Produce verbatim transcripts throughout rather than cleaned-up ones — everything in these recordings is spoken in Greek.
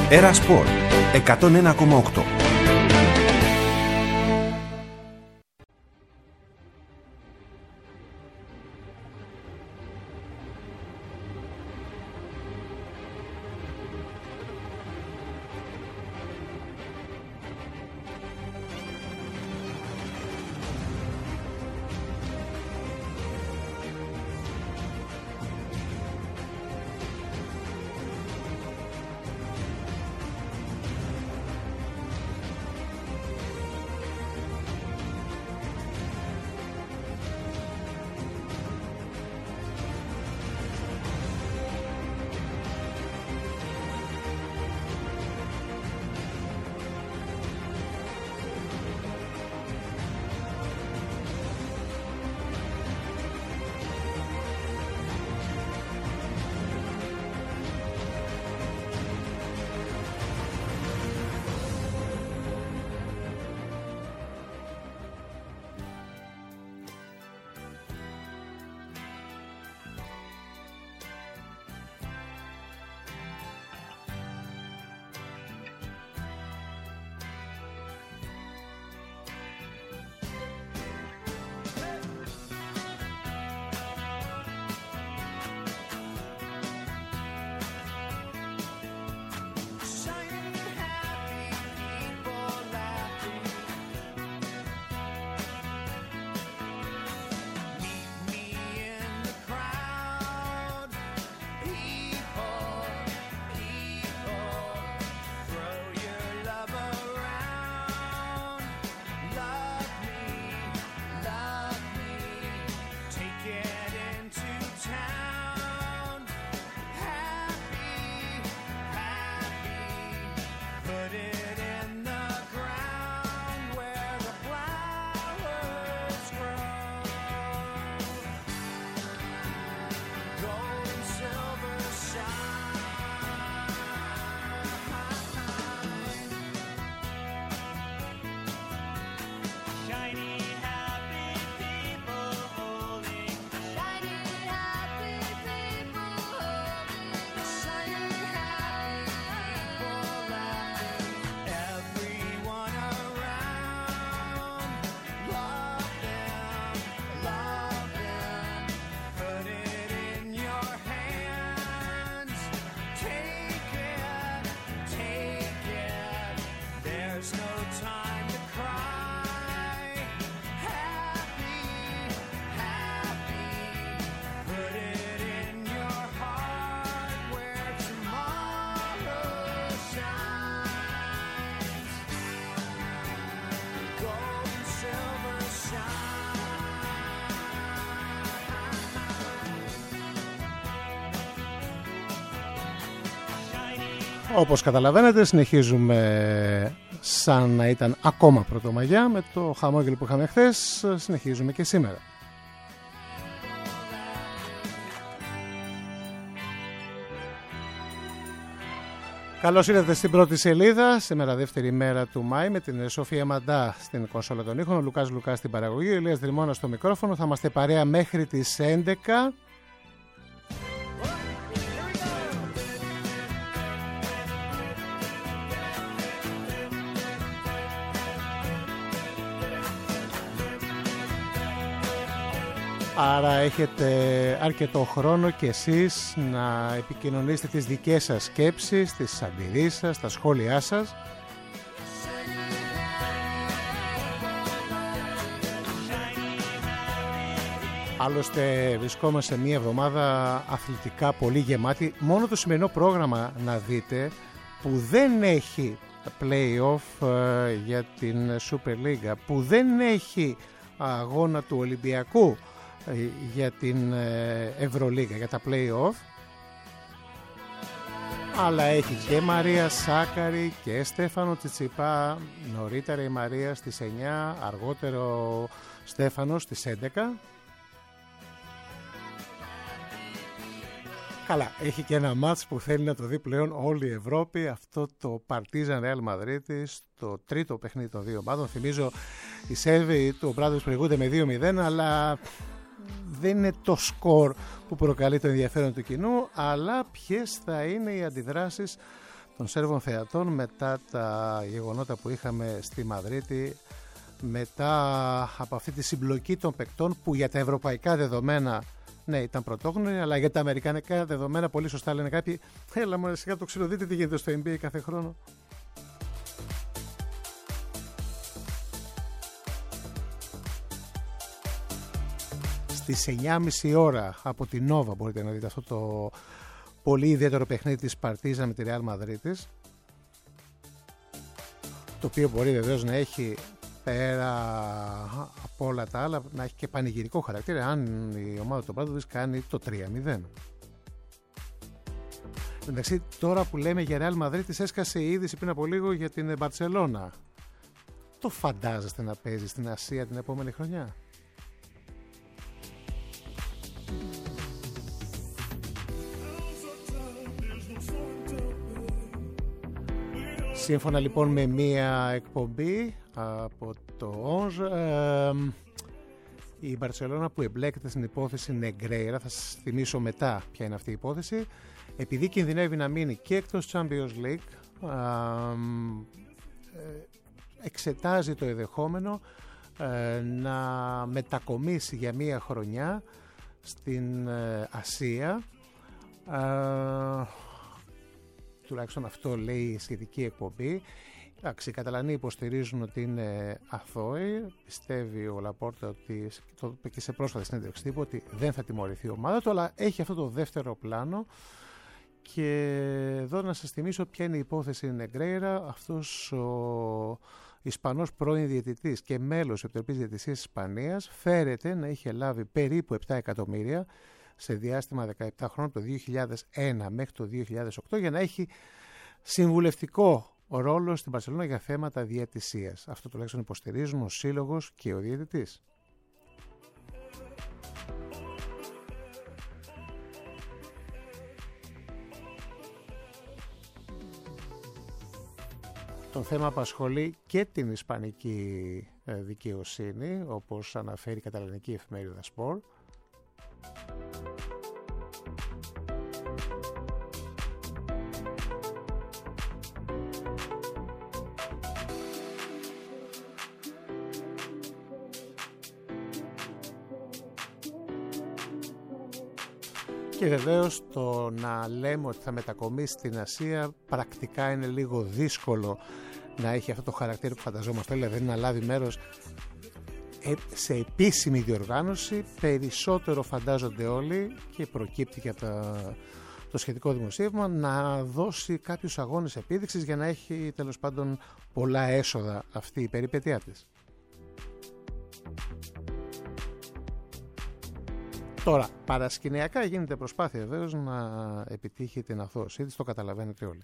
Έρα Σπορ εκατόν ένα κόμμα οκτώ. Όπως καταλαβαίνετε, συνεχίζουμε σαν να ήταν ακόμα Πρωτομαγιά με το χαμόγελο που είχαμε χθες. Συνεχίζουμε και σήμερα. Καλώς ήρθατε στην πρώτη σελίδα. Σήμερα δεύτερη μέρα του Μάη με την Σοφία Μαντά στην κονσόλα των ήχων, ο Λουκάς Λουκάς στην παραγωγή, ο Ηλίας Δρυμώνας στο μικρόφωνο. Θα είμαστε παρέα μέχρι τις έντεκα. Άρα έχετε αρκετό χρόνο και εσείς να επικοινωνήσετε τις δικές σας σκέψεις, τις αντιρρήσεις σας, τα σχόλιά σας. Άλλωστε βρισκόμαστε σε μια εβδομάδα αθλητικά πολύ γεμάτη. Μόνο το σημερινό πρόγραμμα να δείτε που δεν έχει play-off για την Super League, που δεν έχει αγώνα του Ολυμπιακού για την Ευρωλίγα, για τα play-off, αλλά έχει και Μαρία Σάκαρη και Στέφανο Τσιτσιπά. Νωρίτερα η Μαρία στις εννιά, αργότερο Στέφανο στις έντεκα. Καλά, έχει και ένα μάτς που θέλει να το δει πλέον όλη η Ευρώπη, αυτό το Παρτίζαν Ρεάλ Μαδρίτης, το τρίτο παιχνίδι των δύο ομάδων. Θυμίζω, οι Σέρβοι του Ομπράδος προηγούνται με δύο μηδέν, αλλά δεν είναι το σκορ που προκαλεί το ενδιαφέρον του κοινού, αλλά ποιες θα είναι οι αντιδράσεις των Σέρβων θεατών μετά τα γεγονότα που είχαμε στη Μαδρίτη, μετά από αυτή τη συμπλοκή των παικτών που για τα ευρωπαϊκά δεδομένα ναι ήταν πρωτόγνωροι, αλλά για τα αμερικανικά δεδομένα πολύ σωστά λένε κάποιοι, έλα μωρέ σιγά το ξέρω, δείτε τι γίνεται στο N B A κάθε χρόνο. Στις εννιά και μισή ώρα από την Νόβα μπορείτε να δείτε αυτό το πολύ ιδιαίτερο παιχνίδι της Παρτίζαν με τη Ρεάλ Μαδρίτης, το οποίο μπορεί βεβαίως να έχει πέρα από όλα τα άλλα να έχει και πανηγυρικό χαρακτήρα αν η ομάδα του Μπράντοβιτς κάνει το τρία μηδέν. Εντάξει, τώρα που λέμε για Ρεάλ Μαδρίτης, έσκασε η είδηση πριν από λίγο για την Μπαρτσελώνα. Το φαντάζεστε να παίζει στην Ασία την επόμενη χρονιά? Σύμφωνα λοιπόν με μία εκπομπή από το Onze, ε, η Μπαρτσελώνα που εμπλέκεται στην υπόθεση Νεγκρέιρα, θα σας θυμίσω μετά ποια είναι αυτή η υπόθεση, επειδή κινδυνεύει να μείνει και εκτός Champions League, ε, εξετάζει το ενδεχόμενο ε, να μετακομίσει για μία χρονιά στην ε, Ασία. Ε, τουλάχιστον αυτό λέει η σχετική εκπομπή. Οι Καταλανοί υποστηρίζουν ότι είναι αθώοι. Πιστεύει ο Λαπόρτα, ότι το είπε και σε πρόσφατη συνέντευξη τύπου, ότι δεν θα τιμωρηθεί η ομάδα του, αλλά έχει αυτό το δεύτερο πλάνο. Και εδώ να σας θυμίσω ποια είναι η υπόθεση Νεγκρέιρα. Αυτός ο Ισπανός πρώην διαιτητής και μέλος της Επιτροπής Διαιτησίας της Ισπανίας φέρεται να είχε λάβει περίπου επτά εκατομμύρια σε διάστημα δεκαεπτά χρόνων, από το δύο χιλιάδες ένα μέχρι το δύο χιλιάδες οκτώ, για να έχει συμβουλευτικό ρόλο στην Μπαρσελόνα για θέματα διαιτησίας. Αυτό τουλάχιστον υποστηρίζουν ο σύλλογος και ο διαιτητής. Το θέμα απασχολεί και την ισπανική δικαιοσύνη, όπως αναφέρει η καταλανική εφημερίδα Σπορ. Και βεβαίως το να λέμε ότι θα μετακομίσει στην Ασία πρακτικά είναι λίγο δύσκολο να έχει αυτό το χαρακτήρα που φανταζόμαστε, δηλαδή να λάβει μέρος σε επίσημη διοργάνωση. Περισσότερο φαντάζονται όλοι, και προκύπτει και από τα, το σχετικό δημοσίευμα, να δώσει κάποιους αγώνες επίδειξης για να έχει τέλος πάντων πολλά έσοδα αυτή η περιπέτειά της. Τώρα, παρασκηνιακά γίνεται προσπάθεια βεβαίως να επιτύχει την αθώωσή της, το καταλαβαίνετε όλοι.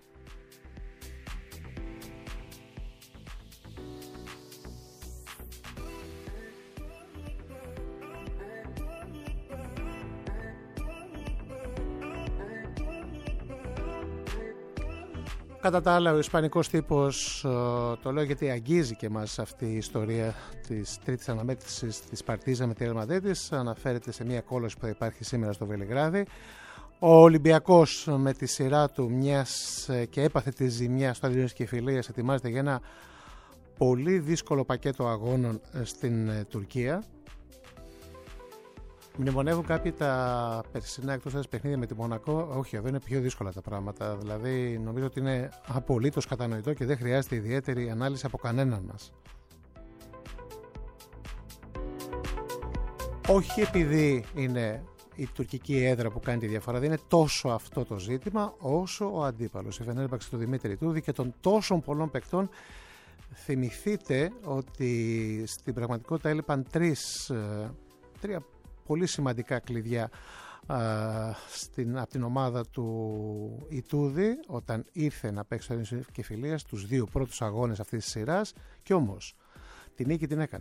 Κατά τα άλλα, ο ισπανικός τύπος, το λέω γιατί αγγίζει και μας αυτή η ιστορία της τρίτης αναμέτρησης της Παρτίζα με τη Ρεάλ Μαδρίτης, αναφέρεται σε μια κόλωση που θα υπάρχει σήμερα στο Βελιγράδι. Ο Ολυμπιακός με τη σειρά του, μιας και έπαθε τη ζημιά στο Αδριανής Κεφυλίας, ετοιμάζεται για ένα πολύ δύσκολο πακέτο αγώνων στην Τουρκία. Μνημονεύουν κάποιοι τα περσινά εκτός έδρας παιχνίδια με τη Μονακό. Όχι, εδώ είναι πιο δύσκολα τα πράγματα. Δηλαδή, νομίζω ότι είναι απολύτως κατανοητό και δεν χρειάζεται ιδιαίτερη ανάλυση από κανέναν μας. Όχι επειδή είναι η τουρκική έδρα που κάνει τη διαφορά, δεν είναι τόσο αυτό το ζήτημα, όσο ο αντίπαλος. Η Φενέρμπαξ του Δημήτρη Τούδη και των τόσων πολλών παικτών. Θυμηθείτε ότι στην πραγματικότητα έλειπαν τρεις, τρία πολύ σημαντικά κλειδιά α, στην, από την ομάδα του Ιτούδη όταν ήρθε να παίξει το Αδριανής Κεφυλίας στους δύο πρώτους αγώνες αυτής της σειράς, και όμως την νίκη την έκανε.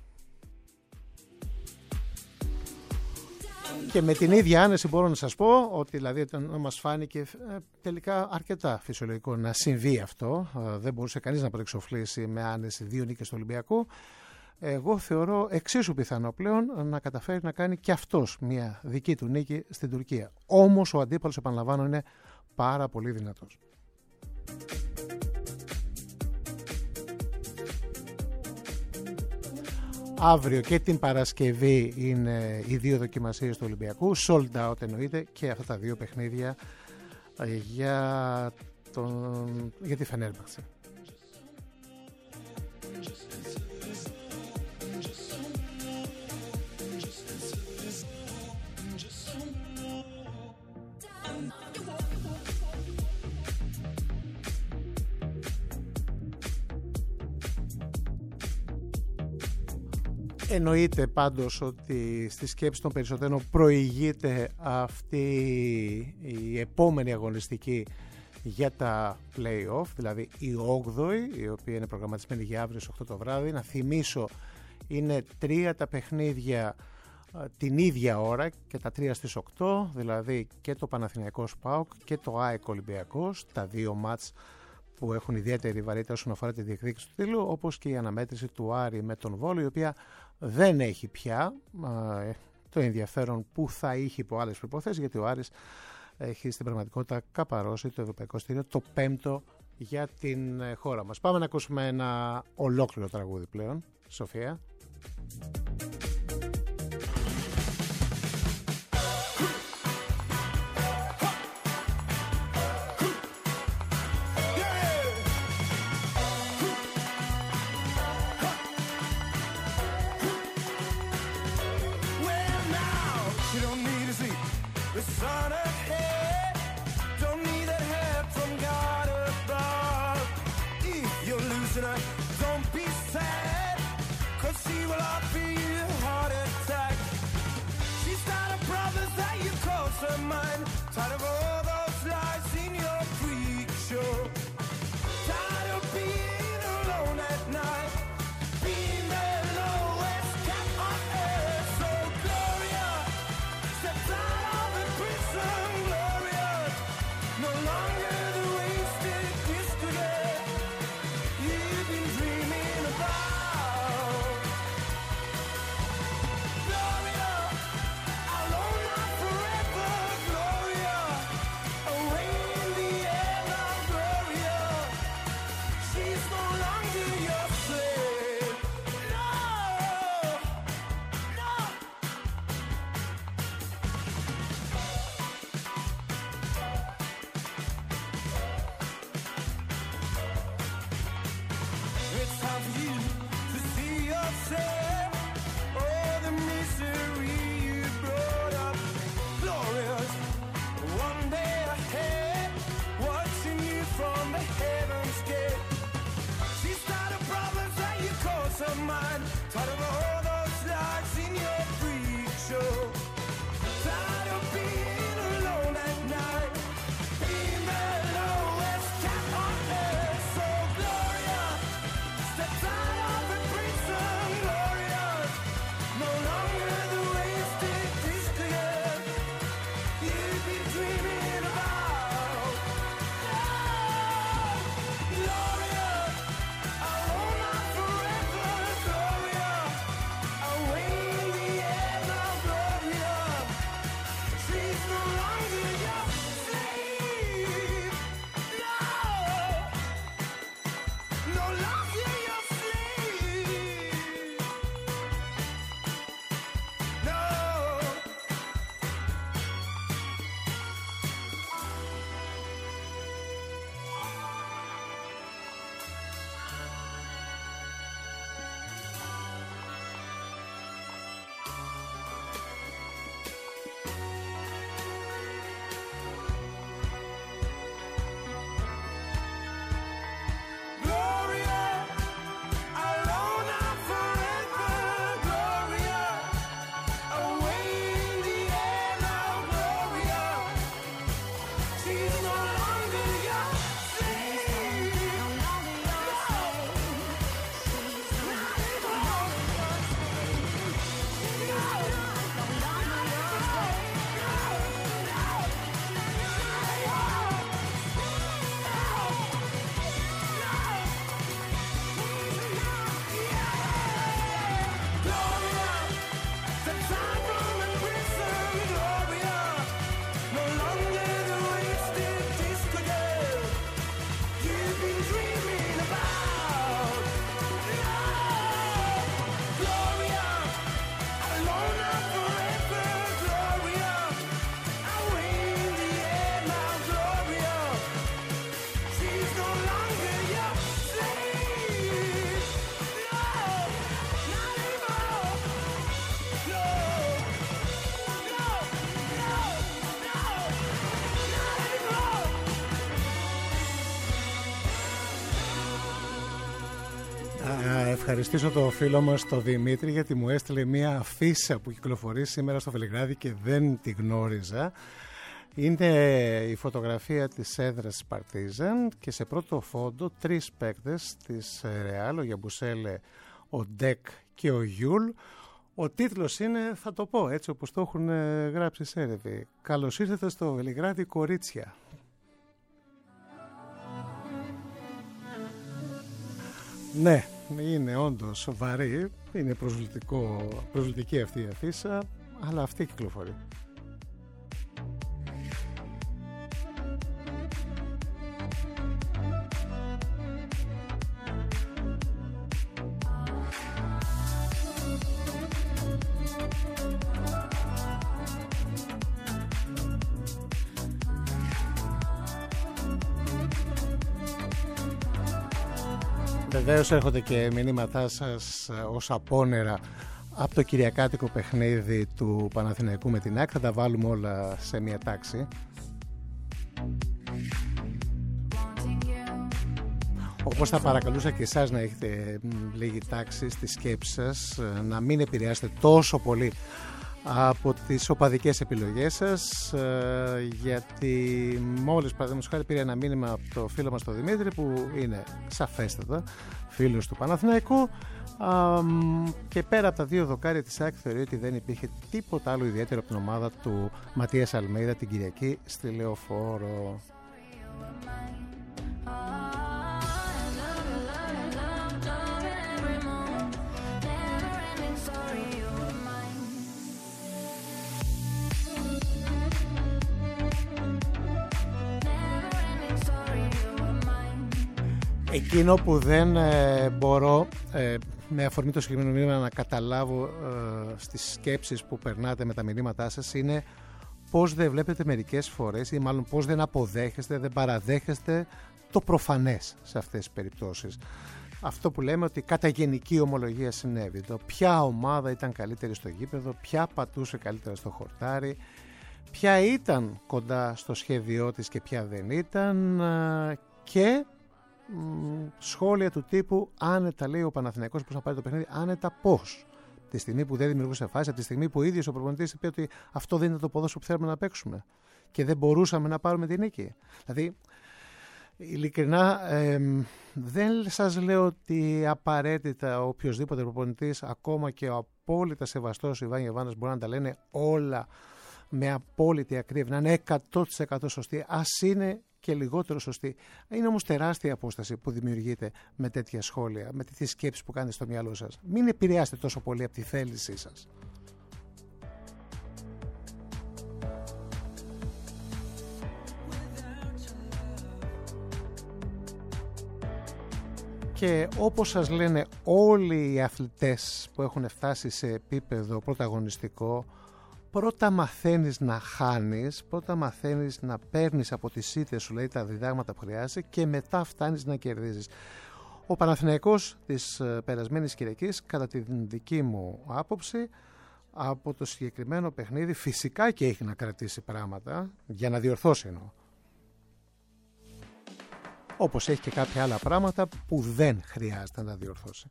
Και με την ίδια άνεση μπορώ να σας πω ότι δηλαδή μας φάνηκε ε, τελικά αρκετά φυσιολογικό να συμβεί αυτό. Ε, δεν μπορούσε κανείς να προεξοφλήσει με άνεση δύο νίκες του Ολυμπιακού. Εγώ θεωρώ εξίσου πιθανό πλέον να καταφέρει να κάνει και αυτός μια δική του νίκη στην Τουρκία. Όμως ο αντίπαλος, επαναλαμβάνω, είναι πάρα πολύ δυνατός. Αύριο και την Παρασκευή είναι οι δύο δοκιμασίες του Ολυμπιακού, sold out εννοείται, και αυτά τα δύο παιχνίδια για, τον, για τη Φενέρμπαχτσε. Εννοείται πάντως ότι στη σκέψη των περισσότερων προηγείται αυτή η επόμενη αγωνιστική για τα play-off, δηλαδή η όγδοη, η οποία είναι προγραμματισμένη για αύριο στις οκτώ το βράδυ. Να θυμίσω, είναι τρία τα παιχνίδια την ίδια ώρα και τα τρία στις οκτώ, δηλαδή και το Παναθηναϊκός ΠΑΟΚ και το ΑΕΚ Ολυμπιακός, τα δύο μάτς που έχουν ιδιαίτερη βαρύτητα όσον αφορά τη διεκδίκηση του τίτλου, όπως και η αναμέτρηση του Άρη με τον Βόλο, η οποία δεν έχει πια ε, το ενδιαφέρον που θα είχε υπό άλλες προϋποθέσεις, γιατί ο Άρης έχει στην πραγματικότητα καπαρώσει το ευρωπαϊκό στήριο, το πέμπτο για την χώρα μας. Πάμε να ακούσουμε ένα ολόκληρο τραγούδι πλέον, Σοφία. No longer the wasted disc again. You've been Ευχαριστήσω το φίλο μας τον Δημήτρη, γιατί μου έστειλε μια αφίσα που κυκλοφορεί σήμερα στο Βελιγράδι και δεν τη γνώριζα. Είναι η φωτογραφία της έδρας Παρτίζαν και σε πρώτο φόντο τρεις παίκτες της Ρεάλ, ο Γιαμπουσέλε, ο Ντεκ και ο Γιούλ. Ο τίτλος είναι, θα το πω έτσι όπως το έχουν γράψει σε έρευη: καλώς ήρθατε στο Βελιγράδι, κορίτσια. Ναι, είναι όντως βαρύ, είναι προσβλητικό, προσβλητική αυτή η αφίσα, αλλά αυτή κυκλοφορεί. Βεβαίως έρχονται και μηνύματά σας ως απόνερα από το κυριακάτικο παιχνίδι του Παναθηναϊκού με την ΑΕΚ. Θα τα βάλουμε όλα σε μια τάξη. Όπως θα παρακαλούσα και εσάς να έχετε λίγη τάξη στη σκέψη σας, να μην επηρεάσετε τόσο πολύ από τις οπαδικές επιλογές σας, γιατί μόλις παραδείγματος χάρη πήρε ένα μήνυμα από το φίλο μας τον Δημήτρη, που είναι σαφέστατα φίλος του Παναθηναϊκού, και πέρα από τα δύο δοκάρια της ΑΕΚ θεωρεί ότι δεν υπήρχε τίποτα άλλο ιδιαίτερο από την ομάδα του Ματίας Αλμέιδα την Κυριακή στη Λεωφόρο. Εκείνο που δεν ε, μπορώ ε, με αφορμή το συγκεκριμένο μήνυμα να καταλάβω ε, στις σκέψεις που περνάτε με τα μηνύματά σας είναι πώς δεν βλέπετε μερικές φορές, ή μάλλον πώς δεν αποδέχεστε, δεν παραδέχεστε το προφανές σε αυτές τις περιπτώσεις. Αυτό που λέμε ότι κατά γενική ομολογία συνέβη. Το ποια ομάδα ήταν καλύτερη στο γήπεδο, ποια πατούσε καλύτερα στο χορτάρι, ποια ήταν κοντά στο σχέδιό της και ποια δεν ήταν, ε, και σχόλια του τύπου άνετα λέει ο Παναθηναϊκός πώς να πάρει το παιχνίδι, άνετα πώς, τη στιγμή που δεν δημιουργούσε φάση, από τη στιγμή που ο ίδιος ο προπονητής είπε ότι αυτό δεν είναι το ποδόσφαιρο που θέλουμε να παίξουμε και δεν μπορούσαμε να πάρουμε την νίκη. Δηλαδή, ειλικρινά, ε, δεν σας λέω ότι απαραίτητα ο οποιοσδήποτε προπονητής, ακόμα και ο απόλυτα σεβαστός Ιβάν Γεβάνας, μπορεί να τα λένε όλα με απόλυτη ακρίβεια, να είναι εκατό τοις εκατό σωστή, ας είναι και λιγότερο σωστή. Είναι όμως τεράστια απόσταση που δημιουργείται με τέτοια σχόλια, με τέτοιες σκέψεις που κάνετε στο μυαλό σας. Μην επηρεάσετε τόσο πολύ από τη θέλησή σας. Και όπως σας λένε όλοι οι αθλητές που έχουν φτάσει σε επίπεδο πρωταγωνιστικό, πρώτα μαθαίνεις να χάνεις, πρώτα μαθαίνεις να παίρνεις από τις ήττες σου, λέει, τα διδάγματα που χρειάζεσαι, και μετά φτάνεις να κερδίζεις. Ο Παναθηναϊκός της περασμένης Κυριακής, κατά τη δική μου άποψη, από το συγκεκριμένο παιχνίδι φυσικά και έχει να κρατήσει πράγματα για να διορθώσει, εννοώ. Όπως έχει και κάποια άλλα πράγματα που δεν χρειάζεται να τα διορθώσει.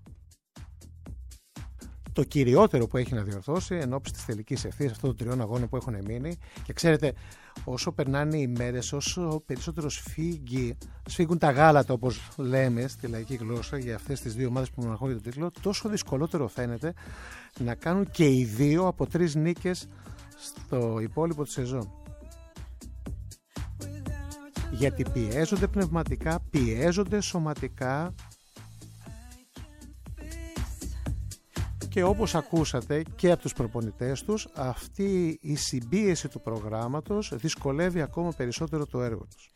Το κυριότερο που έχει να διορθώσει ενώπιση της τελικής ευθείας αυτών των τριών αγώνων που έχουν μείνει, και ξέρετε, όσο περνάνε οι μέρες, όσο περισσότερο σφίγγει, σφίγγουν τα γάλατα, όπως λέμε στη λαϊκή γλώσσα, για αυτές τις δύο ομάδες που μοναχώνουν τον τίτλο, τόσο δυσκολότερο φαίνεται να κάνουν και οι δύο από τρεις νίκες στο υπόλοιπο της σεζόν. Γιατί πιέζονται πνευματικά, πιέζονται σωματικά, και όπως ακούσατε και από τους προπονητές τους, αυτή η συμπίεση του προγράμματος δυσκολεύει ακόμα περισσότερο το έργο τους.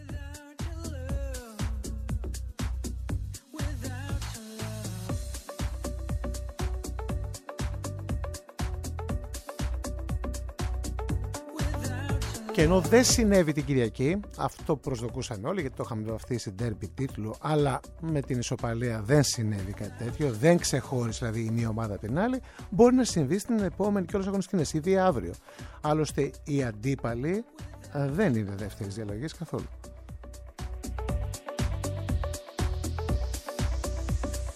Και ενώ δεν συνέβη την Κυριακή αυτό που προσδοκούσαμε όλοι, γιατί το είχαμε βαφτίσει ντέρμπι τίτλου, αλλά με την ισοπαλία δεν συνέβη κάτι τέτοιο, δεν ξεχώρισε δηλαδή η μία ομάδα την άλλη, μπορεί να συμβεί στην επόμενη κιόλας αγωνιστική, ήδη αύριο. Άλλωστε οι αντίπαλοι δεν είναι δεύτερης διαλογής καθόλου.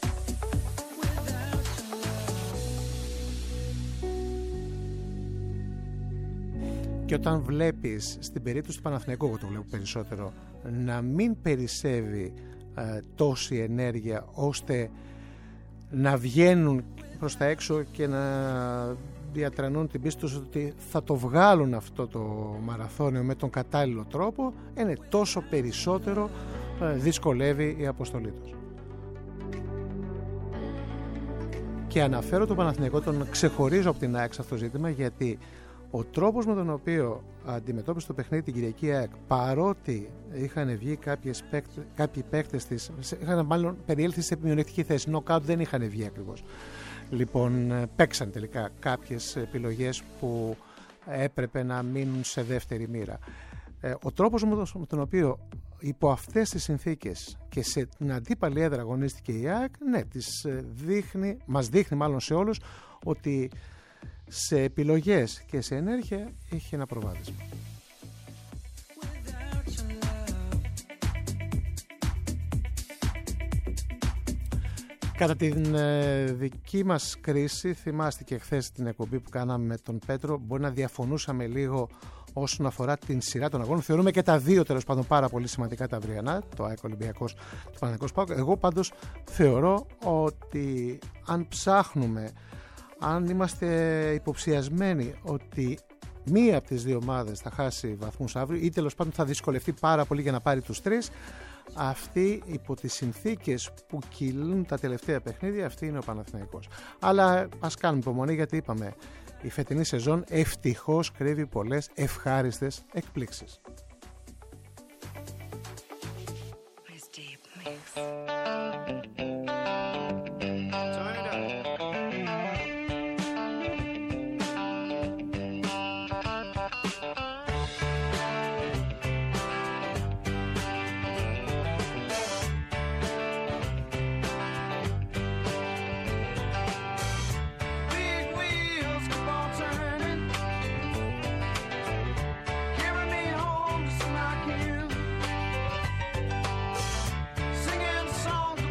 Και όταν βλέπεις, στην περίπτωση του Παναθηναϊκού, εγώ το βλέπω περισσότερο, να μην περισσεύει ε, τόση ενέργεια ώστε να βγαίνουν προς τα έξω και να διατρανούν την πίστη τους ότι θα το βγάλουν αυτό το μαραθώνιο με τον κατάλληλο τρόπο, είναι τόσο περισσότερο ε, δυσκολεύει η αποστολή τους. Και αναφέρω τον Παναθηναϊκό, τον ξεχωρίζω από την ΑΕΚ σε αυτό το ζήτημα, γιατί ο τρόπος με τον οποίο αντιμετώπισε το παιχνίδι την Κυριακή ΑΕΚ, παρότι είχαν βγει κάποιες παίκτες, κάποιοι παίκτες της, είχαν μάλλον περιέλθει σε μειονεκτική θέση, νοκάουτ δεν είχαν βγει ακριβώς. Λοιπόν, παίξαν τελικά κάποιες επιλογές που έπρεπε να μείνουν σε δεύτερη μοίρα. Ο τρόπος με τον οποίο υπό αυτές τις συνθήκες και σε την αντίπαλη έδρα αγωνίστηκε η ΑΕΚ, ναι, της δείχνει, μας δείχνει μάλλον σε όλους ότι σε επιλογές και σε ενέργεια είχε ένα προβάδισμα. Κατά την ε, δική μας κρίση, θυμάστε και χθες την εκπομπή που κάναμε με τον Πέτρο, μπορεί να διαφωνούσαμε λίγο όσον αφορά την σειρά των αγώνων. Θεωρούμε και τα δύο τέλος πάντων πάρα πολύ σημαντικά τα αυριανά, το ΑΕΚ Ολυμπιακός, το Παναθηναϊκός ΠΑΟΚ. Εγώ πάντως θεωρώ ότι αν ψάχνουμε, αν είμαστε υποψιασμένοι ότι μία από τις δύο ομάδες θα χάσει βαθμούς αύριο ή τέλος πάντων θα δυσκολευτεί πάρα πολύ για να πάρει τους τρεις, αυτή υπό τις συνθήκες που κυλούν τα τελευταία παιχνίδια, αυτή είναι ο Παναθηναϊκός. Αλλά ας κάνουμε υπομονή, γιατί είπαμε, η φετινή σεζόν ευτυχώς κρύβει πολλές ευχάριστες εκπλήξεις. Singing songs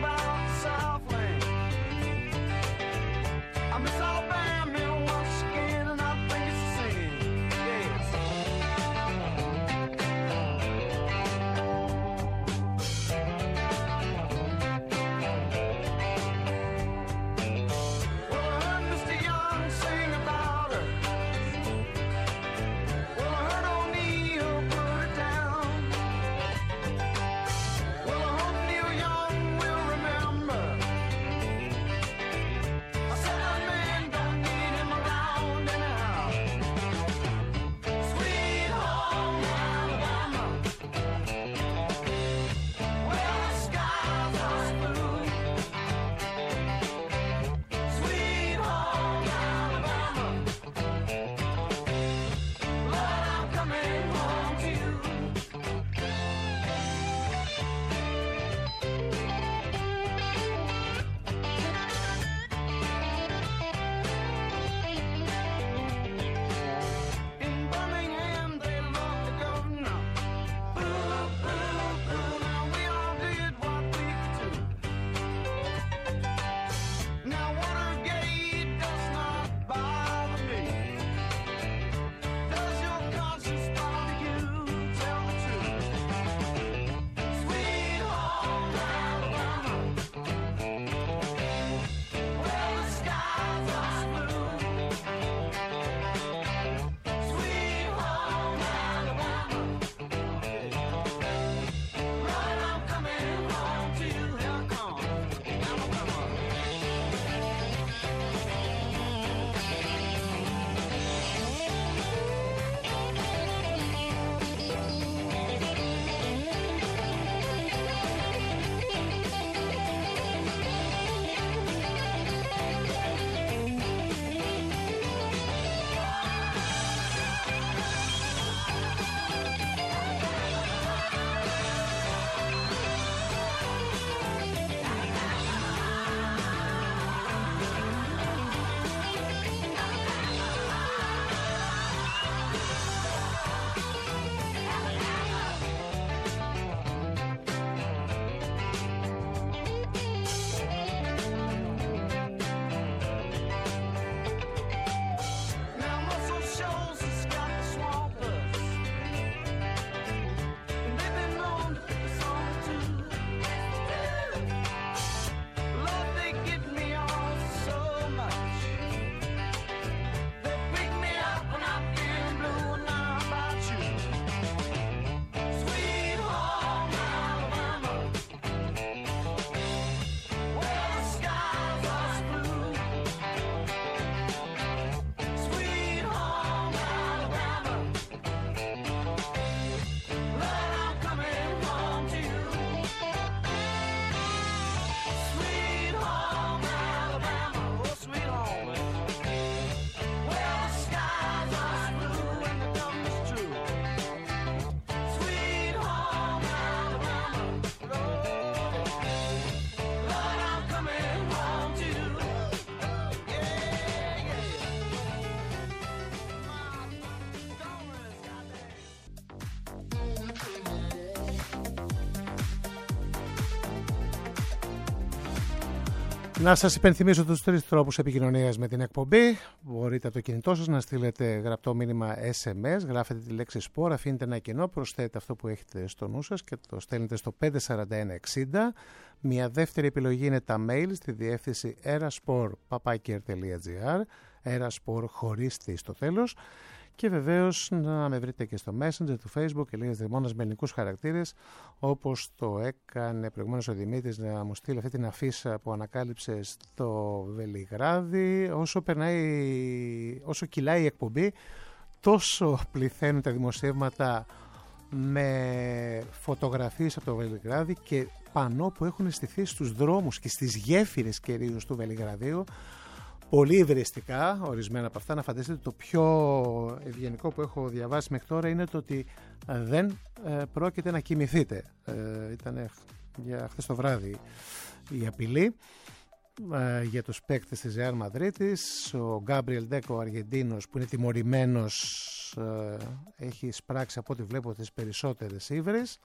Να σας υπενθυμίσω τους τρεις τρόπους επικοινωνίας με την εκπομπή. Μπορείτε από το κινητό σας να στείλετε γραπτό μήνυμα ες εμ ες, γράφετε τη λέξη σπορ, αφήνετε ένα κενό, προσθέτετε αυτό που έχετε στο νου σας και το στέλνετε στο πέντε τέσσερα ένα εξήντα. Μια δεύτερη επιλογή είναι τα mail στη διεύθυνση eraspor παπάκι αρ τελεία τζι άρ, eraspor χωρίς τι στο τέλος. Και βεβαίως να με βρείτε και στο Messenger του Facebook, Ηλίας Δρυμώνας με ελληνικούς χαρακτήρες, όπως το έκανε προηγουμένως ο Δημήτρης, να μου στείλει αυτή την αφίσα που ανακάλυψε στο Βελιγράδι. Όσο περνάει, όσο κυλάει η εκπομπή, τόσο πληθαίνουν τα δημοσιεύματα με φωτογραφίες από το Βελιγράδι και πανό που έχουν στηθεί στους δρόμους και στις γέφυρες κυρίως του Βελιγραδίου. Πολύ υβριστικά, ορισμένα από αυτά. Να φανταστείτε, το πιο ευγενικό που έχω διαβάσει μέχρι τώρα είναι το ότι δεν ε, πρόκειται να κοιμηθείτε. Ε, ήταν για χθες το βράδυ η απειλή ε, για τους παίκτες της Ρεάλ Μαδρίτης. Ο Γκάμπριελ Ντέκο, ο Αργεντίνος, που είναι τιμωρημένος, ε, έχει σπράξει από ό,τι βλέπω τις περισσότερες ύβρες.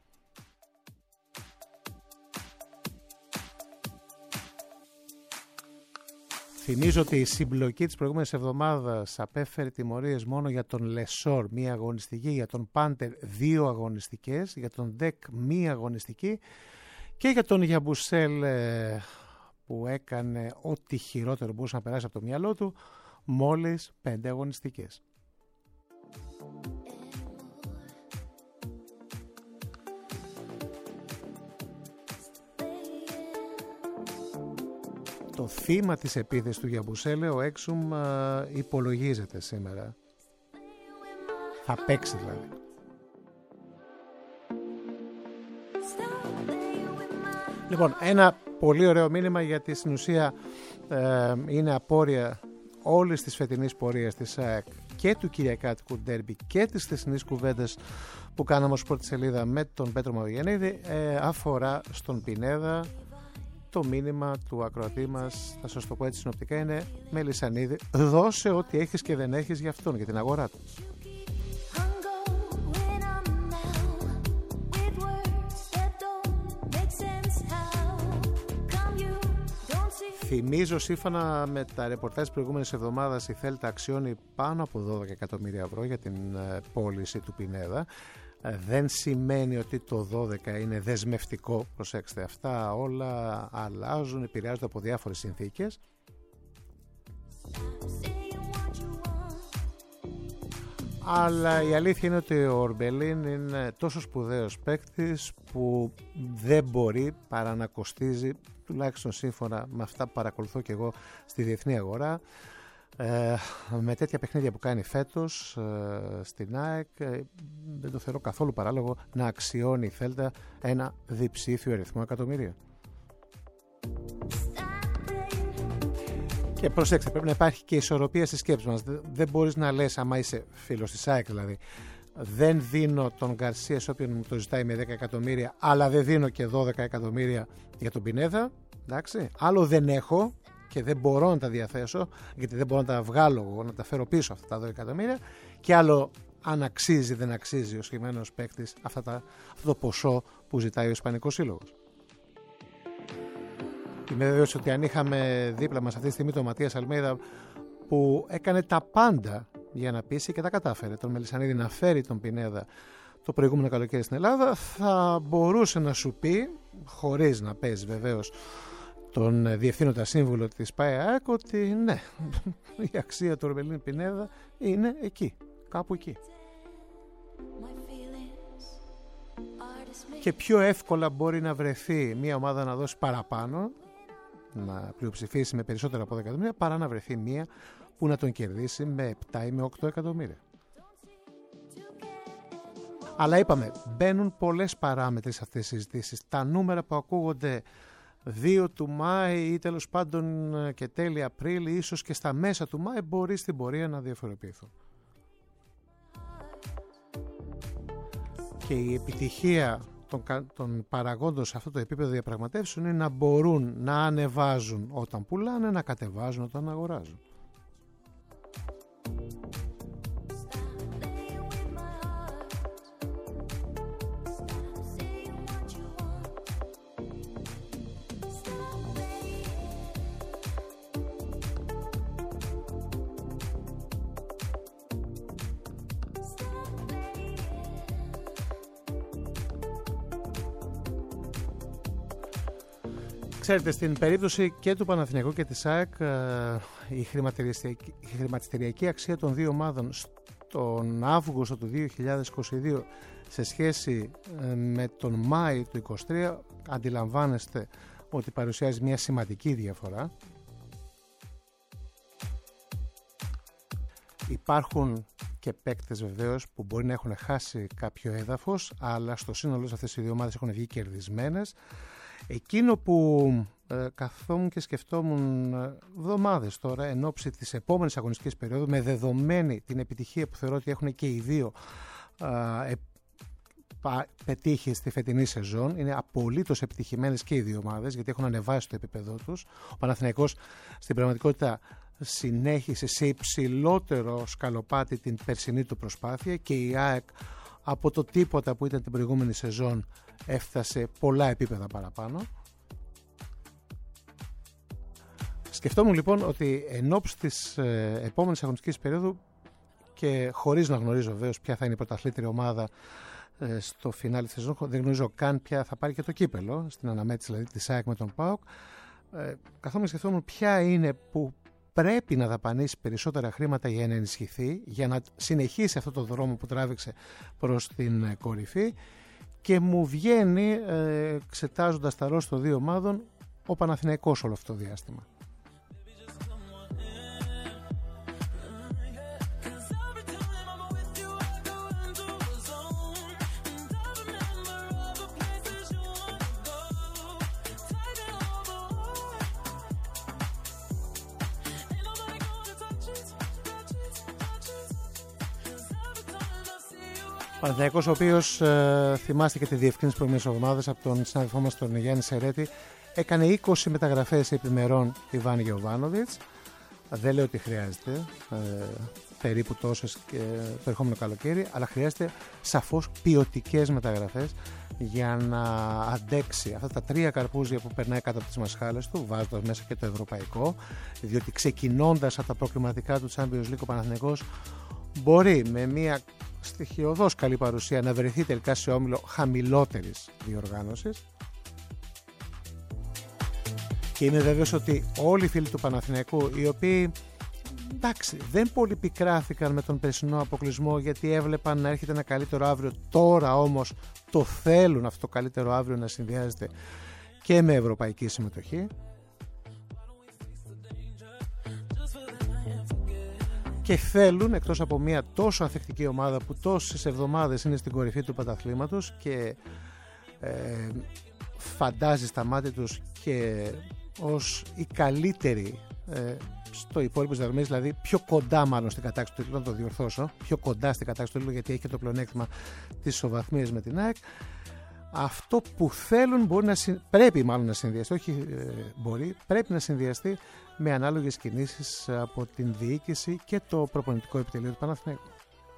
Θυμίζω ότι η συμπλοκή της προηγούμενης εβδομάδας απέφερε τιμωρίες μόνο για τον Λεσόρ μία αγωνιστική, για τον Πάντερ δύο αγωνιστικές, για τον Ντεκ μία αγωνιστική και για τον Γιαμπουσέλ που έκανε ό,τι χειρότερο μπορούσε να περάσει από το μυαλό του μόλις πέντε αγωνιστικές. Το θύμα της επίθεσης του Γιαμπουσέλε, ο Έξουμ, υπολογίζεται σήμερα. Θα παίξει δηλαδή. Λοιπόν, ένα πολύ ωραίο μήνυμα, γιατί στην ουσία ε, είναι απόρρια όλης της φετινής πορείας της ΑΕΚ και του Κυριακάτικου ντέρμπι και της χθεσινής κουβέντας που κάναμε ως πρώτη σελίδα με τον Πέτρο Μαυρογεννίδη, ε, αφορά στον Πινέδα. Το μήνυμα του ακροατή μας, θα σας το πω έτσι συνοπτικά, είναι: Μελισσανίδη, δώσε ό,τι έχεις και δεν έχεις για αυτόν, για την αγορά του. Θυμίζω, σύμφωνα με τα ρεπορτάζ της προηγούμενης εβδομάδας, η Θέλτα αξιώνει πάνω από δώδεκα εκατομμύρια ευρώ για την πώληση του Πινέδα. Δεν σημαίνει ότι το δώδεκα είναι δεσμευτικό, προσέξτε, αυτά όλα αλλάζουν, επηρεάζονται από διάφορες συνθήκες. Αλλά η αλήθεια είναι ότι ο Ορμπελίν είναι τόσο σπουδαίος παίκτης που δεν μπορεί παρά να κοστίζει, τουλάχιστον σύμφωνα με αυτά που παρακολουθώ και εγώ στη διεθνή αγορά. Ε, με τέτοια παιχνίδια που κάνει φέτος ε, στην ΑΕΚ, ε, δεν το θεωρώ καθόλου παράλογο να αξιώνει η Θέλτα ένα διψήφιο αριθμό εκατομμύρια. Και προσέξτε, πρέπει να υπάρχει και ισορροπία στη σκέψη μας. Δεν μπορείς να λες, άμα είσαι φίλος της ΑΕΚ δηλαδή, δεν δίνω τον Γκαρσία σε όποιον μου το ζητάει με δέκα εκατομμύρια, αλλά δεν δίνω και δώδεκα εκατομμύρια για τον Πινέδα. Εντάξει, άλλο δεν έχω και δεν μπορώ να τα διαθέσω, γιατί δεν μπορώ να τα βγάλω εγώ, να τα φέρω πίσω αυτά τα δώδεκα εκατομμύρια, και άλλο αν αξίζει δεν αξίζει ο συγκεκριμένος παίκτης αυτά τα, αυτό το ποσό που ζητάει ο Ισπανικός Σύλλογος. Είμαι βέβαιος ότι αν είχαμε δίπλα μας αυτή τη στιγμή τον Ματίας Αλμέιδα, που έκανε τα πάντα για να πείσει και τα κατάφερε τον Μελισσανίδη να φέρει τον Πινέδα το προηγούμενο καλοκαίρι στην Ελλάδα, θα μπορούσε να σου πει, χωρίς να παίζει βεβαίως τον διευθύνοντα σύμβουλο της ΠΑΕΑΚ, ότι ναι, η αξία του Ορμπελίν Πινέδα είναι εκεί, κάπου εκεί. Και πιο εύκολα μπορεί να βρεθεί μια ομάδα να δώσει παραπάνω, να πλειοψηφίσει με περισσότερα από δέκα εκατομμύρια, παρά να βρεθεί μια που να τον κερδίσει με επτά ή με οκτώ εκατομμύρια. Αλλά είπαμε, μπαίνουν πολλές παράμετροι σε αυτές τις συζητήσεις. Τα νούμερα που ακούγονται δύο του Μάη ή τέλος πάντων και τέλη Απρίλη, ίσως και στα μέσα του Μάη, μπορεί στην πορεία να διαφοροποιηθούν. Και η επιτυχία των, των παραγόντων σε αυτό το επίπεδο διαπραγματεύσεων είναι να μπορούν να ανεβάζουν όταν πουλάνε, να κατεβάζουν όταν αγοράζουν. Ξέρετε, στην περίπτωση και του Παναθηναϊκού και της ΑΕΚ, η χρηματιστηριακή, η χρηματιστηριακή αξία των δύο ομάδων τον Αύγουστο του δύο χιλιάδες είκοσι δύο σε σχέση με τον Μάη του είκοσι τρία, αντιλαμβάνεστε ότι παρουσιάζει μια σημαντική διαφορά. Υπάρχουν και παίκτες βεβαίως που μπορεί να έχουν χάσει κάποιο έδαφος, αλλά στο σύνολο αυτές οι δύο ομάδες έχουν βγει κερδισμένες. Εκείνο που ε, καθόμουν και σκεφτόμουν εβδομάδες τώρα εν ώψη της επόμενης αγωνιστικής περίοδου, με δεδομένη την επιτυχία που θεωρώ ότι έχουν και οι δύο ε, πα, πετύχει στη φετινή σεζόν, είναι απολύτως επιτυχημένες και οι δύο ομάδες γιατί έχουν ανεβάσει το επίπεδό τους. Ο Παναθηναϊκός στην πραγματικότητα συνέχισε σε υψηλότερο σκαλοπάτι την περσινή του προσπάθεια και η ΑΕΚ από το τίποτα που ήταν την προηγούμενη σεζόν έφτασε πολλά επίπεδα παραπάνω. Σκεφτόμουν λοιπόν ότι εν ώψη της ε, επόμενης αγωνιστικής περίοδου και χωρίς να γνωρίζω βέβαιως ποια θα είναι η πρωταθλήτρια ομάδα ε, στο φινάλι της σεζόν, δεν γνωρίζω καν ποια θα πάρει και το κύπελο, στην αναμέτρηση δηλαδή της ΑΕΚ με τον ΠΑΟΚ, ε, καθόμουν σκεφτόμουν ποια είναι που πρέπει να δαπανίσει περισσότερα χρήματα για να ενισχυθεί, για να συνεχίσει αυτό το δρόμο που τράβηξε προς την κορυφή, και μου βγαίνει, ε, εξετάζοντας τα ρόστερ των δύο ομάδων, ο Παναθηναϊκός όλο αυτό το διάστημα. Παναθηναϊκός, ο οποίος ε, θυμάστε και τη διευκρίνηση προηγούμενης εβδομάδας από τον συνάδελφό μας τον Γιάννη Σερέτη, έκανε είκοσι μεταγραφές επιμερών Ιβάν Γιοβάνοβιτς. Δεν λέω ότι χρειάζεται ε, περίπου τόσες και το ερχόμενο καλοκαίρι, αλλά χρειάζεται σαφώς ποιοτικές μεταγραφές για να αντέξει αυτά τα τρία καρπούζια που περνάει κάτω από τις μασχάλες του, βάζοντας μέσα και το ευρωπαϊκό, διότι ξεκινώντας από τα προκριματικά του Champions League ο Παναθηναϊκός μπορεί με μια στοιχειωδώς καλή παρουσία να βρεθεί τελικά σε όμιλο χαμηλότερης διοργάνωσης. Και είμαι βέβαιος ότι όλοι οι φίλοι του Παναθηναϊκού, οι οποίοι εντάξει δεν πολύ πικράθηκαν με τον περσινό αποκλεισμό γιατί έβλεπαν να έρχεται ένα καλύτερο αύριο, τώρα όμως το θέλουν αυτό το καλύτερο αύριο να συνδυάζεται και με ευρωπαϊκή συμμετοχή, και θέλουν, εκτός από μια τόσο ανθεκτική ομάδα που τόσες εβδομάδες είναι στην κορυφή του πρωταθλήματος και ε, φαντάζει στα μάτια τους και ως η καλύτερη ε, στο υπόλοιπο της δρομής, δηλαδή πιο κοντά μάλλον στην κατάξη του τίτλου, να το διορθώσω, πιο κοντά στην κατάξη του τίτλου γιατί έχει και το πλεονέκτημα της ισοβαθμίας με την ΑΕΚ. Αυτό που θέλουν μπορεί να, πρέπει μάλλον να συνδυαστεί, όχι ε, μπορεί, πρέπει να συνδυαστεί με ανάλογες κινήσεις από την διοίκηση και το προπονητικό επιτελείο του Παναθηναϊκού.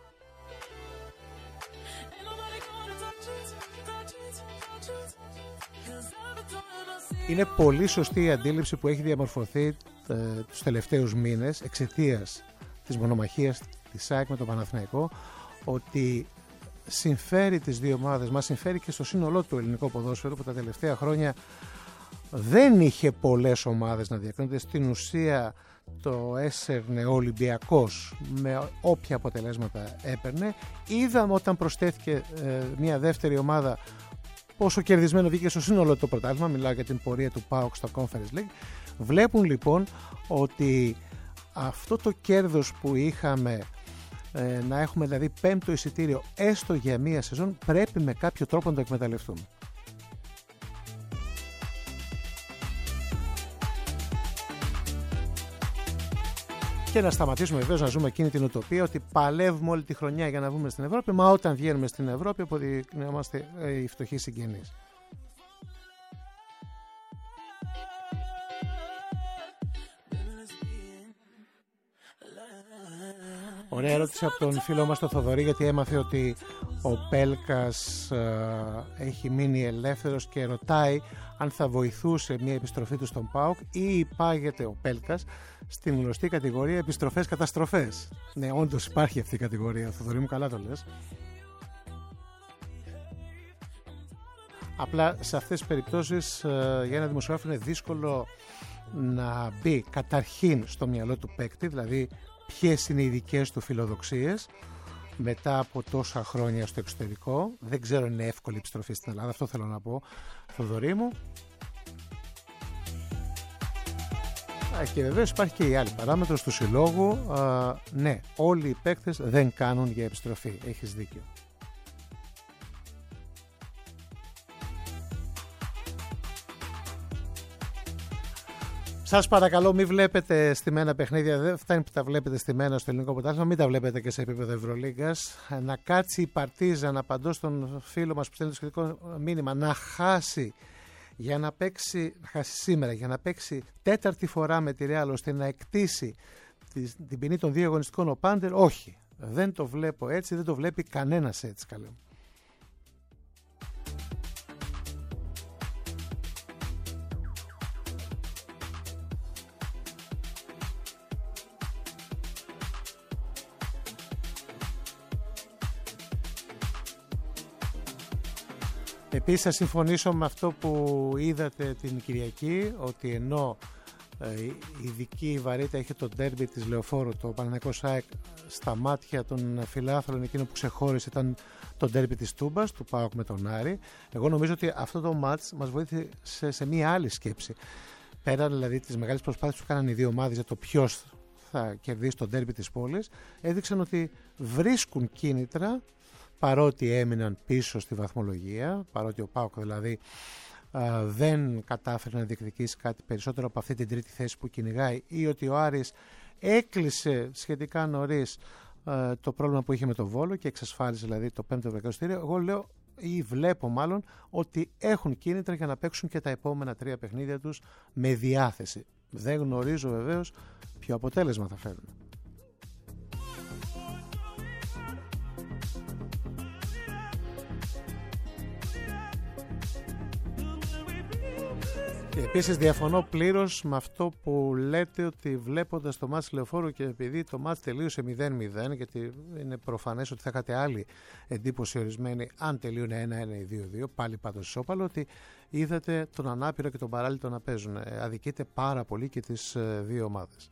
Είναι πολύ σωστή η αντίληψη που έχει διαμορφωθεί ε, τους τελευταίους μήνες εξαιτίας της μονομαχίας της ΑΕΚ με τον Παναθηναϊκό, ότι συμφέρει τις δύο ομάδες, μας συμφέρει και στο σύνολό του ελληνικό ποδόσφαιρο που τα τελευταία χρόνια δεν είχε πολλές ομάδες να διακρίνονται. Στην ουσία το έσερνε ο Ολυμπιακός με όποια αποτελέσματα έπαιρνε. Είδαμε όταν προσθέθηκε ε, μια δεύτερη ομάδα πόσο κερδισμένο βγήκε στο σύνολο το πρωτάθλημα, μιλάω για την πορεία του ΠΑΟΚ στο Conference League. Βλέπουν λοιπόν ότι αυτό το κέρδος που είχαμε, ε, να έχουμε δηλαδή πέμπτο εισιτήριο έστω για μία σεζόν, πρέπει με κάποιο τρόπο να το εκμεταλλευτούμε. Και να σταματήσουμε βεβαίως να ζούμε εκείνη την ουτοπία ότι παλεύουμε όλη τη χρονιά για να βγούμε στην Ευρώπη, μα όταν βγαίνουμε στην Ευρώπη αποδεικνύομαστε οι φτωχοί συγγενείς. Ωραία ερώτηση από τον φίλο μας τον Θοδωρή, γιατί έμαθε ότι ο Πέλκας ε, έχει μείνει ελεύθερος και ρωτάει αν θα βοηθούσε μια επιστροφή του στον ΠΑΟΚ ή υπάγεται ο Πέλκας στην γνωστή κατηγορία επιστροφές-καταστροφές. Ναι, όντως υπάρχει αυτή η κατηγορία, Θοδωρή μου, καλά το λες. Απλά σε αυτές τις περιπτώσεις για ένα δημοσιογράφο είναι δύσκολο να μπει καταρχήν στο μυαλό του παίκτη, δηλαδή ποιες είναι οι δικές του φιλοδοξίες μετά από τόσα χρόνια στο εξωτερικό. Δεν ξέρω αν είναι εύκολη η επιστροφή στην Ελλάδα, αυτό θέλω να πω, Θοδωρή μου. Και βεβαίως υπάρχει και η άλλη παράμετρος του συλλόγου. Α, ναι, όλοι οι παίκτες δεν κάνουν για επιστροφή. Έχεις δίκιο. Σας παρακαλώ, μην βλέπετε στημένα παιχνίδια. Δεν φτάνει που τα βλέπετε στημένα στο ελληνικό πρωτάθλημα, μην τα βλέπετε και σε επίπεδο Ευρωλίγκας. Να κάτσει η Παρτίζαν, να απαντώ στον φίλο μας που στέλνει το σχετικό μήνυμα, να χάσει για να παίξει, χάσει σήμερα, για να παίξει τέταρτη φορά με τη Ρεάλ ώστε να εκτίσει την ποινή των δύο αγωνιστικών ο Πάντερ. Όχι, δεν το βλέπω έτσι, δεν το βλέπει κανένας έτσι, καλέ μου. Επίσης θα συμφωνήσω με αυτό που είδατε την Κυριακή, ότι ενώ ε, η ειδική βαρύτητα είχε το ντέρμπι της Λεωφόρου, το Παναθηναϊκός ΑΕΚ, στα μάτια των φιλάθλων εκείνο που ξεχώρισε ήταν το ντέρμπι της Τούμπας, του ΠΑΟΚ με τον Άρη. Εγώ νομίζω ότι αυτό το μάτς μας βοήθησε σε, σε μία άλλη σκέψη. Πέραν δηλαδή τις μεγάλες προσπάθειες που κάναν οι δύο ομάδες για το ποιος θα κερδίσει το ντέρμπι της πόλης, έδειξαν ότι βρίσκουν κίνητρα, παρότι έμειναν πίσω στη βαθμολογία, παρότι ο ΠΑΟΚ δηλαδή α, δεν κατάφερε να διεκδικήσει κάτι περισσότερο από αυτή την τρίτη θέση που κυνηγάει, ή ότι ο Άρης έκλεισε σχετικά νωρίς α, το πρόβλημα που είχε με το Βόλο και εξασφάλισε δηλαδή το πέμπτο ευρωπαϊκό εισιτήριο. Εγώ λέω ή βλέπω μάλλον ότι έχουν κίνητρα για να παίξουν και τα επόμενα τρία παιχνίδια τους με διάθεση. Δεν γνωρίζω βεβαίως ποιο αποτέλεσμα θα φέρουν. Επίσης διαφωνώ πλήρως με αυτό που λέτε, ότι βλέποντας το μάτς Λεωφόρου και επειδή το μάτς τελείωσε μηδέν μηδέν, γιατί είναι προφανές ότι θα είχατε άλλη εντύπωση ορισμένη αν τελείωνε ένα ένα ή δύο δύο, πάλι πάντως ισόπαλο, ότι είδατε τον ανάπηρο και τον παράλυτο να παίζουν. Αδικείται πάρα πολύ και τις δύο ομάδες.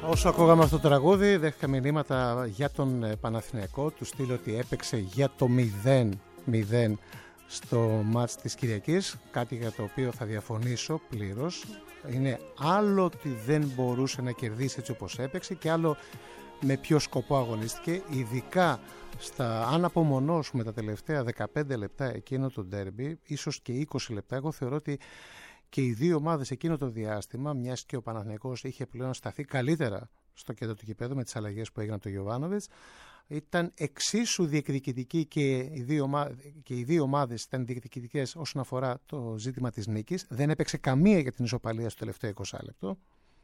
Όσο ακούγαμε αυτό το τραγούδι, δέχτηκα μηνύματα για τον Παναθηναϊκό, του στείλω ότι έπαιξε για το μηδέν μηδέν στο μάτς της Κυριακής, κάτι για το οποίο θα διαφωνήσω πλήρως. Είναι άλλο ότι δεν μπορούσε να κερδίσει έτσι όπως έπαιξε και άλλο με ποιο σκοπό αγωνίστηκε, ειδικά στα, αν απομονώσουμε τα τελευταία δεκαπέντε λεπτά εκείνο το ντέρμπι, ίσως και είκοσι λεπτά. Εγώ θεωρώ ότι και οι δύο ομάδες εκείνο το διάστημα, μιας και ο Παναθηναϊκός είχε πλέον σταθεί καλύτερα στο κέντρο του γηπέδου με τις αλλαγές που έγιναν από τον Γιοβάνοβιτς, ήταν εξίσου διεκδικητικοί και οι δύο ομάδες, και οι δύο ομάδες ήταν διεκδικητικές όσον αφορά το ζήτημα της νίκης. Δεν έπαιξε καμία για την ισοπαλία στο τελευταίο είκοσι λεπτό.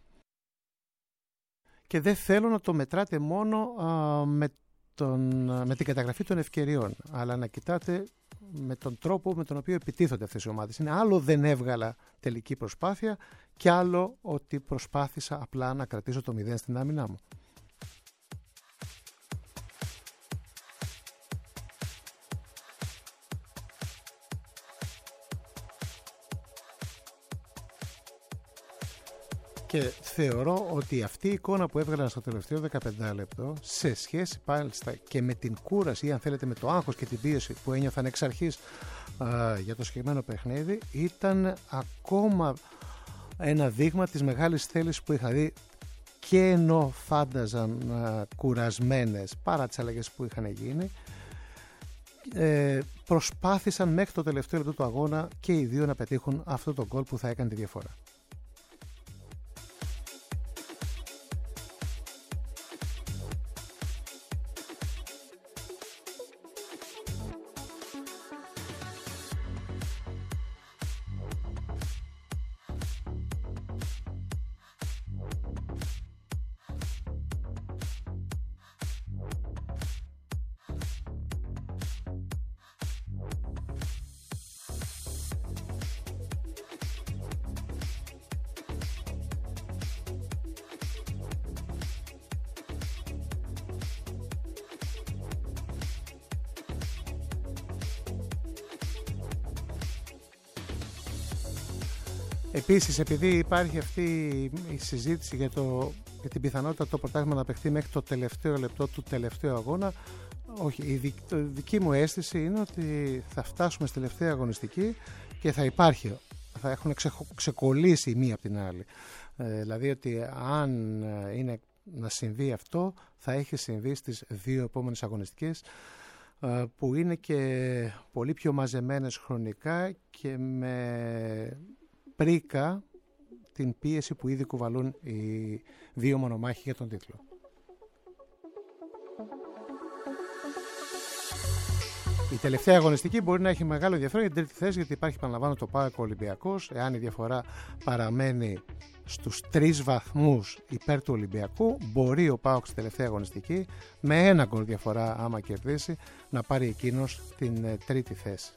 Και δεν θέλω να το μετράτε μόνο α, με, τον, με την καταγραφή των ευκαιριών, αλλά να κοιτάτε με τον τρόπο με τον οποίο επιτίθονται αυτές οι ομάδες. Είναι άλλο δεν έβγαλα τελική προσπάθεια και άλλο ότι προσπάθησα απλά να κρατήσω το μηδέν στην άμυνά μου. Και θεωρώ ότι αυτή η εικόνα που έβγαλαν στο τελευταίο δεκαπέντε λεπτό, σε σχέση πάλι και με την κούραση ή αν θέλετε με το άγχος και την πίεση που ένιωθαν εξ αρχής α, για το συγκεκριμένο παιχνίδι, ήταν ακόμα ένα δείγμα της μεγάλης θέλησης που είχα δει, και ενώ φάνταζαν α, κουρασμένες παρά τις αλλαγές που είχαν γίνει, ε, προσπάθησαν μέχρι το τελευταίο λεπτό του αγώνα και οι δύο να πετύχουν αυτό το γκολ που θα έκανε τη διαφορά. Επίσης, επειδή υπάρχει αυτή η συζήτηση για, το, για την πιθανότητα το πρωτάθλημα να παιχτεί μέχρι το τελευταίο λεπτό του τελευταίου αγώνα, όχι, η δική, η δική μου αίσθηση είναι ότι θα φτάσουμε στη τελευταία αγωνιστική και θα υπάρχει, θα έχουν ξε, ξεκολλήσει η μία από την άλλη. Ε, δηλαδή ότι αν είναι να συμβεί αυτό, θα έχει συμβεί στις δύο επόμενες αγωνιστικές, ε, που είναι και πολύ πιο μαζεμένες χρονικά και με πρίκα την πίεση που ήδη κουβαλούν οι δύο μονομάχοι για τον τίτλο. Η τελευταία αγωνιστική μπορεί να έχει μεγάλο ενδιαφέρον για την τρίτη θέση, γιατί υπάρχει, επαναλαμβάνω, το ΠΑΟΚ Ολυμπιακός. Εάν η διαφορά παραμένει στους τρεις βαθμούς υπέρ του Ολυμπιακού, μπορεί ο ΠΑΟΚ στη τελευταία αγωνιστική με ένα γκολ διαφορά, άμα κερδίσει, να πάρει εκείνος την τρίτη θέση.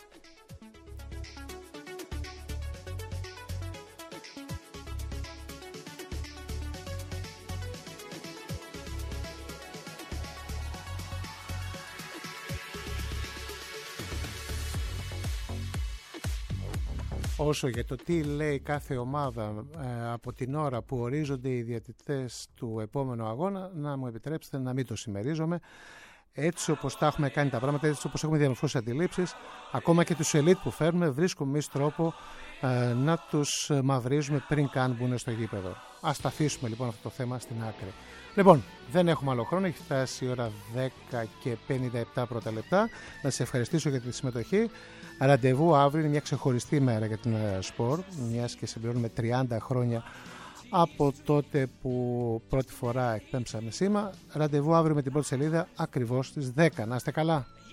Όσο για το τι λέει κάθε ομάδα ε, από την ώρα που ορίζονται οι διαιτητές του επόμενου αγώνα, να μου επιτρέψετε να μην το συμμερίζομαι. Έτσι όπως τα έχουμε κάνει τα πράγματα, έτσι όπως έχουμε διαμορφώσει αντιλήψεις, ακόμα και τους ελίτ που φέρνουμε, βρίσκουμε εμείς τρόπο ε, να τους μαυρίζουμε πριν καν μπουν στο γήπεδο. Ας τα αφήσουμε λοιπόν αυτό το θέμα στην άκρη. Λοιπόν, δεν έχουμε άλλο χρόνο, έχει φτάσει η ώρα δέκα και πενήντα επτά πρώτα λεπτά. Να σας ευχαριστήσω για τη συμμετοχή. Ραντεβού αύριο, είναι μια ξεχωριστή μέρα για την σπορ, μιας και συμπληρώνουμε τριάντα χρόνια από τότε που πρώτη φορά εκπέμψαμε σήμα. Ραντεβού αύριο με την πρώτη σελίδα ακριβώς στις δέκα. Να είστε καλά.